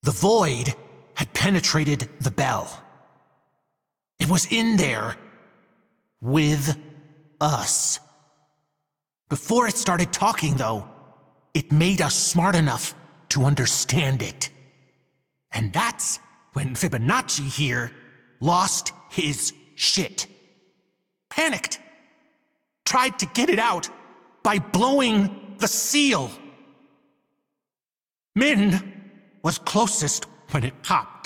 The void had penetrated the bell. It was in there with us. Before it started talking, though, it made us smart enough to understand it. And that's when Fibonacci here lost his shit. Panicked. Tried to get it out by blowing the seal. Min was closest when it popped.